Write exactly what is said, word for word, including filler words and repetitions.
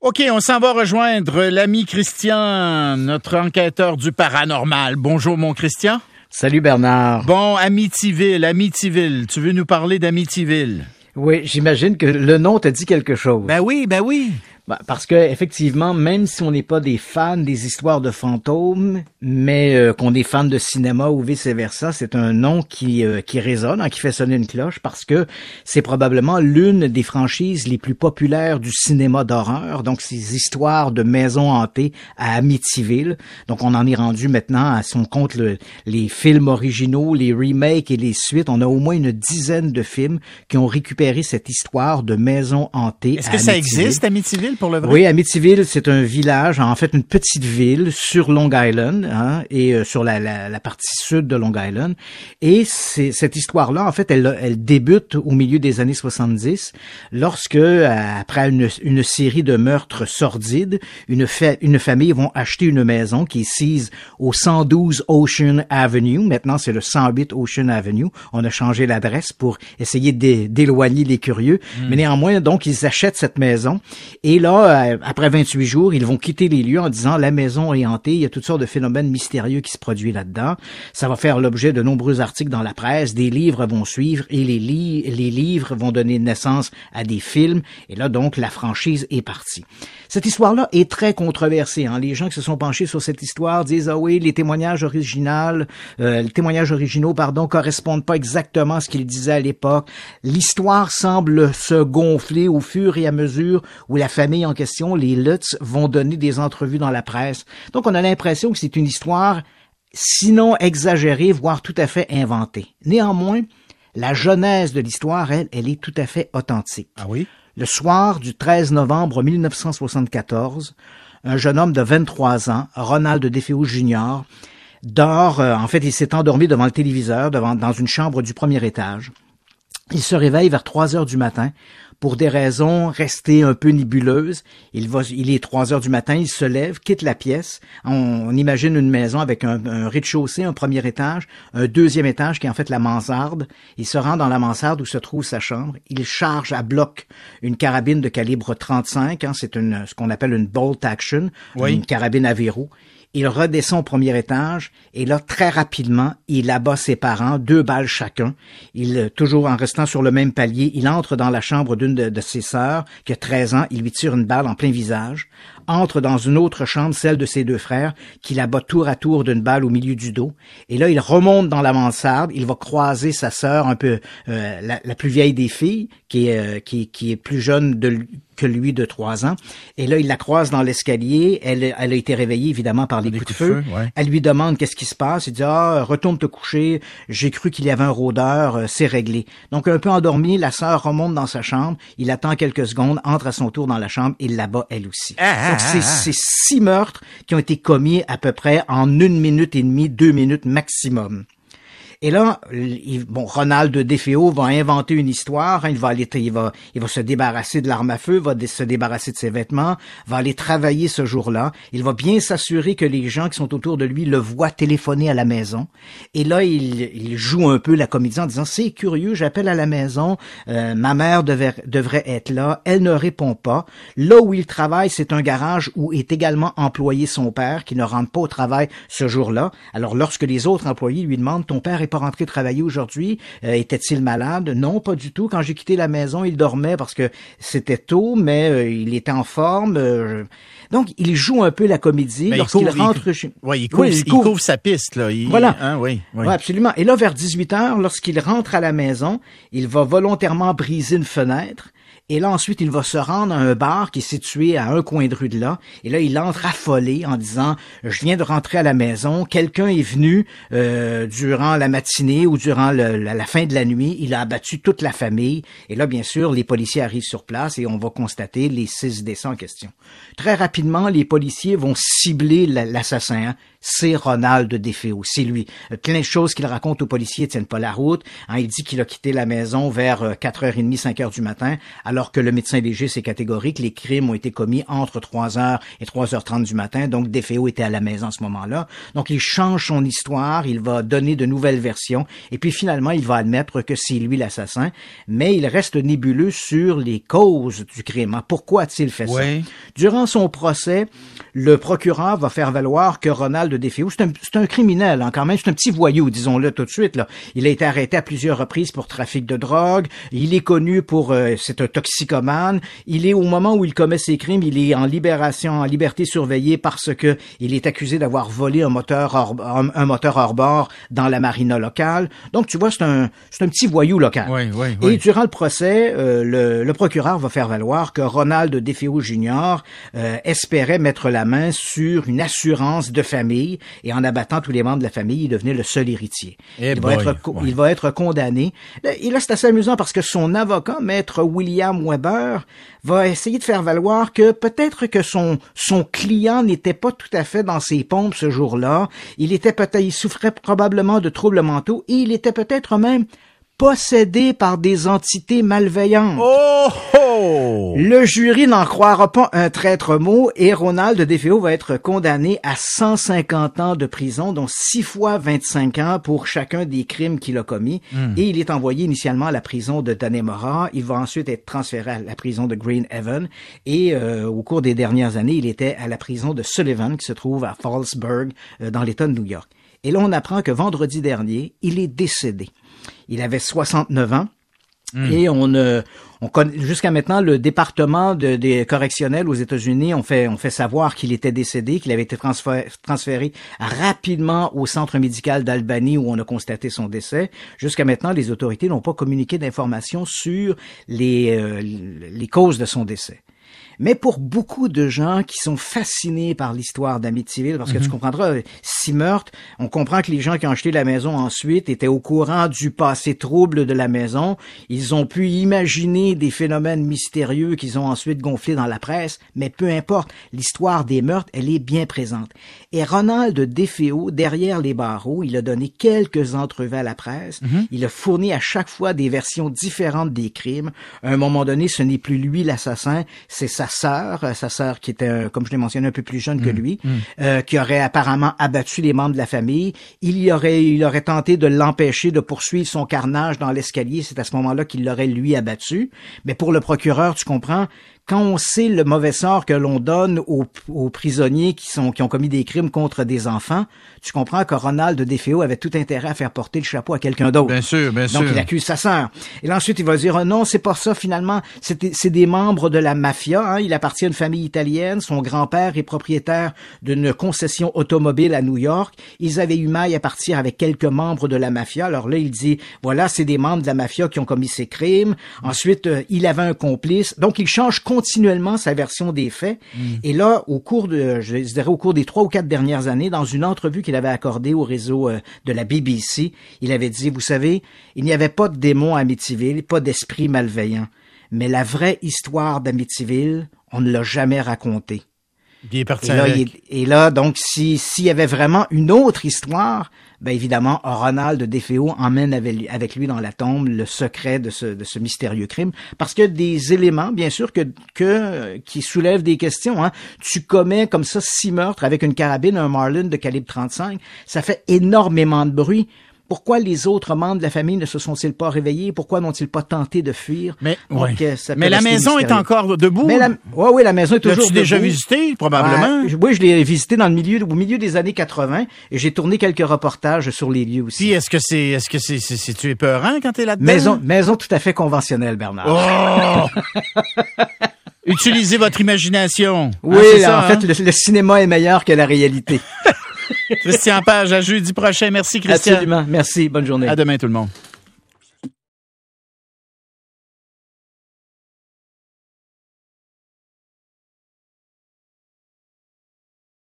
OK, on s'en va rejoindre l'ami Christian, notre enquêteur du paranormal. Bonjour, mon Christian. Salut, Bernard. Bon, Amityville, Amityville. Tu veux nous parler d'Amityville? Oui, j'imagine que le nom te dit quelque chose. Ben oui, ben oui. Ben, parce que effectivement, même si on n'est pas des fans des histoires de fantômes, mais euh, qu'on est fan de cinéma ou vice-versa, c'est un nom qui euh, qui résonne, hein, qui fait sonner une cloche, parce que c'est probablement l'une des franchises les plus populaires du cinéma d'horreur. Donc, ces histoires de maisons hantées à Amityville. Donc, on en est rendu maintenant, à, si on compte le, les films originaux, les remakes et les suites, on a au moins une dizaine de films qui ont récupéré cette histoire de maisons hantées. Est-ce que ça existe, Amityville? Pour le vrai? Oui, Amityville, c'est un village, en fait une petite ville sur Long Island, hein, et euh, sur la, la, la partie sud de Long Island. Et c'est, cette histoire-là, en fait, elle, elle débute au milieu des années soixante-dix, lorsque, après une, une série de meurtres sordides, une, fa- une famille vont acheter une maison qui est sise au cent douze Ocean Avenue. Maintenant, c'est le cent huit Ocean Avenue. On a changé l'adresse pour essayer d'é- d'éloigner les curieux. Mm. Mais néanmoins, donc, ils achètent cette maison. Et là, après vingt-huit jours, ils vont quitter les lieux en disant la maison est hantée, il y a toutes sortes de phénomènes mystérieux qui se produisent là-dedans. Ça va faire l'objet de nombreux articles dans la presse, des livres vont suivre et les, li- les livres vont donner naissance à des films. Et là, donc, la franchise est partie. Cette histoire-là est très controversée. Hein. Les gens qui se sont penchés sur cette histoire disent « Ah oui, les témoignages originaux, euh, les témoignages originaux, pardon, correspondent pas exactement à ce qu'ils disaient à l'époque. L'histoire semble se gonfler au fur et à mesure où la famille en question, les Lutz, vont donner des entrevues dans la presse. Donc, on a l'impression que c'est une histoire, sinon exagérée, voire tout à fait inventée. Néanmoins, la genèse de l'histoire, elle, elle est tout à fait authentique. Ah oui? Le soir du treize novembre mille neuf cent soixante-quatorze, un jeune homme de vingt-trois ans, Ronald DeFeo junior, dort, euh, en fait, il s'est endormi devant le téléviseur, devant, dans une chambre du premier étage. Il se réveille vers trois heures du matin. Pour des raisons restées un peu nébuleuses, il va, il est trois heures du matin, il se lève, quitte la pièce. On, on imagine une maison avec un, un rez-de-chaussée, un premier étage, un deuxième étage qui est en fait la mansarde. Il se rend dans la mansarde où se trouve sa chambre. Il charge à bloc une carabine de calibre trente-cinq. Hein, c'est une, ce qu'on appelle une bolt action, oui. Une carabine à verrou. Il redescend au premier étage et là, très rapidement, il abat ses parents, deux balles chacun. Il, toujours en restant sur le même palier, il entre dans la chambre d'une de, de ses sœurs, qui a treize ans, il lui tire une balle en plein visage, entre dans une autre chambre, celle de ses deux frères, qu'il abat tour à tour d'une balle au milieu du dos. Et là, il remonte dans la mansarde, il va croiser sa sœur, un peu euh, la, la plus vieille des filles, qui est, euh, qui, qui est plus jeune de que lui de trois ans. Et là, il la croise dans l'escalier. Elle, elle a été réveillée, évidemment, par les coups, coups de feu. feu ouais. Elle lui demande qu'est-ce qui se passe. Il dit, ah, retourne te coucher. J'ai cru qu'il y avait un rôdeur. Euh, c'est réglé. Donc, un peu endormi, la sœur remonte dans sa chambre. Il attend quelques secondes, entre à son tour dans la chambre. Il la bat, elle aussi. Ah, Donc, ah, c'est, ah. c'est six meurtres qui ont été commis à peu près en une minute et demie, deux minutes maximum. Et là, il, bon, Ronald DeFeo va inventer une histoire. Hein, il va aller, il va, il va se débarrasser de l'arme à feu, va dé- se débarrasser de ses vêtements, va aller travailler ce jour-là. Il va bien s'assurer que les gens qui sont autour de lui le voient téléphoner à la maison. Et là, il, il joue un peu la comédie en disant, c'est curieux, j'appelle à la maison, euh, ma mère devait, devrait être là, elle ne répond pas. Là où il travaille, c'est un garage où est également employé son père, qui ne rentre pas au travail ce jour-là. Alors, lorsque les autres employés lui demandent, ton père est pas rentré travailler aujourd'hui, euh, était-il malade? Non, pas du tout. Quand j'ai quitté la maison, il dormait parce que c'était tôt, mais euh, il était en forme. Euh, donc, il joue un peu la comédie mais lorsqu'il il couvre, rentre il, chez... Oui, il couvre, oui, il, il couvre, couvre sa piste, là. Il, voilà. Hein, oui, oui. oui, absolument. Et là, vers dix-huit heures, lorsqu'il rentre à la maison, il va volontairement briser une fenêtre. Et là, ensuite, il va se rendre à un bar qui est situé à un coin de rue de là. Et là, il entre affolé en disant « Je viens de rentrer à la maison. Quelqu'un est venu euh, durant la matinée ou durant le, la, la fin de la nuit. Il a abattu toute la famille. » Et là, bien sûr, les policiers arrivent sur place et on va constater les six décès en question. Très rapidement, les policiers vont cibler l'assassin. Hein. C'est Ronald DeFeo, c'est lui. Plein de choses qu'il raconte aux policiers ne tiennent pas la route. Hein, il dit qu'il a quitté la maison vers quatre heures trente, cinq heures du matin. Alors, alors que le médecin légiste est catégorique. Les crimes ont été commis entre trois heures et trois heures trente du matin, donc DeFeo était à la maison à ce moment-là. Donc, il change son histoire, il va donner de nouvelles versions, et puis finalement, il va admettre que c'est lui l'assassin, mais il reste nébuleux sur les causes du crime. Pourquoi a-t-il fait oui. ça? Durant son procès, le procureur va faire valoir que Ronald DeFeo, c'est un, c'est un criminel, hein, quand même, c'est un petit voyou, disons-le tout de suite, là. Il a été arrêté à plusieurs reprises pour trafic de drogue, il est connu pour, euh, c'est un toxicomane, il est, au moment où il commet ses crimes, il est en libération, en liberté surveillée parce que il est accusé d'avoir volé un moteur hors, un, un moteur hors bord dans la marina locale. Donc, tu vois, c'est un, c'est un petit voyou local. Oui, oui, oui. Et durant le procès, euh, le, le procureur va faire valoir que Ronald DeFeo junior euh, espérait mettre la main sur une assurance de famille et en abattant tous les membres de la famille, il devenait le seul héritier. Hey il, boy, va être, ouais. il va être condamné. Et là, c'est assez amusant parce que son avocat, maître William Weber, va essayer de faire valoir que peut-être que son, son client n'était pas tout à fait dans ses pompes ce jour-là. Il était peut-être, il souffrait probablement de troubles mentaux et il était peut-être même possédé par des entités malveillantes. Oh, oh! Le jury n'en croira pas un traître mot et Ronald DeFeo va être condamné à cent cinquante ans de prison, dont six fois vingt-cinq ans pour chacun des crimes qu'il a commis. Mm. Et il est envoyé initialement à la prison de Dannemora. Il va ensuite être transféré à la prison de Green Haven. Et euh, au cours des dernières années, il était à la prison de Sullivan, qui se trouve à Fallsburg, euh, dans l'État de New York. Et là, on apprend que vendredi dernier, il est décédé. Il avait soixante-neuf ans. Mmh. Et on, euh, on connaît, jusqu'à maintenant, le département de, des correctionnels aux États-Unis, on fait, on fait savoir qu'il était décédé, qu'il avait été transféré, transféré rapidement au centre médical d'Albany où on a constaté son décès. Jusqu'à maintenant, les autorités n'ont pas communiqué d'informations sur les, euh, les causes de son décès. Mais pour beaucoup de gens qui sont fascinés par l'histoire d'Amityville, parce que mm-hmm. tu comprendras, six meurtres, on comprend que les gens qui ont acheté la maison ensuite étaient au courant du passé trouble de la maison. Ils ont pu imaginer des phénomènes mystérieux qu'ils ont ensuite gonflés dans la presse, mais peu importe, l'histoire des meurtres, elle est bien présente. Et Ronald DeFeo, derrière les barreaux, il a donné quelques entrevues à la presse. Mm-hmm. Il a fourni à chaque fois des versions différentes des crimes. À un moment donné, ce n'est plus lui l'assassin, c'est sa sœur, sa sœur qui était, comme je l'ai mentionné, un peu plus jeune que lui, mmh, mmh. Euh, qui aurait apparemment abattu les membres de la famille. Il y aurait, il aurait tenté de l'empêcher de poursuivre son carnage dans l'escalier. C'est à ce moment-là qu'il l'aurait, lui, abattu. Mais pour le procureur, tu comprends, quand on sait le mauvais sort que l'on donne aux, aux prisonniers qui sont qui ont commis des crimes contre des enfants, tu comprends que Ronald DeFeo avait tout intérêt à faire porter le chapeau à quelqu'un d'autre. Bien sûr, bien sûr. Donc, il accuse sa sœur. Et là, ensuite, il va dire, oh, non, c'est pas ça, finalement. C'est, c'est des membres de la mafia. Hein. Il appartient à une famille italienne. Son grand-père est propriétaire d'une concession automobile à New York. Ils avaient eu maille à partir avec quelques membres de la mafia. Alors là, il dit, voilà, c'est des membres de la mafia qui ont commis ces crimes. Ensuite, euh, il avait un complice. Donc, il change continuellement sa version des faits. Mm. Et là, au cours de, je dirais, au cours des trois ou quatre dernières années, dans une entrevue qu'il avait accordée au réseau euh, de la B B C, il avait dit, vous savez, il n'y avait pas de démons à Amityville, pas d'esprit malveillant. Mais la vraie histoire d'Amityville, on ne l'a jamais racontée. Il est parti et, là, avec. il, et là, donc, si, s'il y avait vraiment une autre histoire, ben évidemment, Ronald DeFeo emmène avec, avec lui dans la tombe le secret de ce, de ce mystérieux crime, parce qu'il y a des éléments, bien sûr, que, que qui soulèvent des questions. Hein. Tu commets comme ça six meurtres avec une carabine, un Marlin de calibre trente-cinq, ça fait énormément de bruit. Pourquoi les autres membres de la famille ne se sont-ils pas réveillés? Pourquoi n'ont-ils pas tenté de fuir? Mais, Donc, ouais. ça Mais la maison mystérieux. est encore debout? Mais la, ouais, oui, la maison est toujours L'as-tu debout. déjà visité, probablement? Ouais, oui, je l'ai visité dans le milieu, au milieu des années quatre-vingts et j'ai tourné quelques reportages sur les lieux aussi. Puis, est-ce que c'est, est-ce que c'est, c'est, c'est, tu es peurant quand t'es là-dedans? Maison, maison tout à fait conventionnelle, Bernard. Oh! Utilisez votre imagination. Oui, hein, là, ça, en hein? fait, le, le cinéma est meilleur que la réalité. Christian Page, à jeudi prochain. Merci, Christian. Absolument. Merci. Bonne journée. À demain, tout le monde.